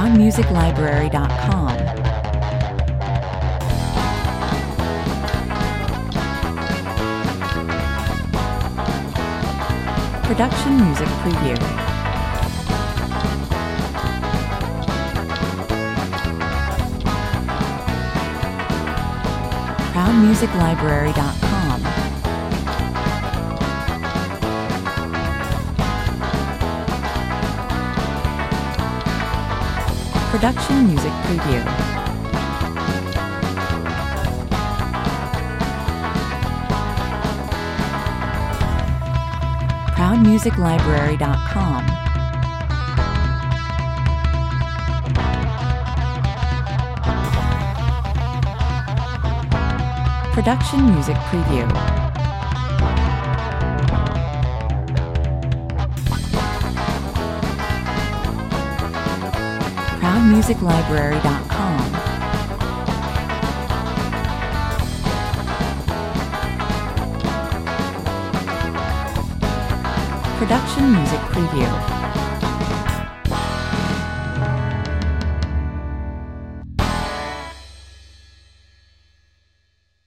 ProudMusicLibrary.com. Production Music Preview. ProudMusicLibrary.com. Production Music Preview. ProudMusicLibrary.com. Production Music Preview. ProudMusicLibrary.com. Production Music Preview.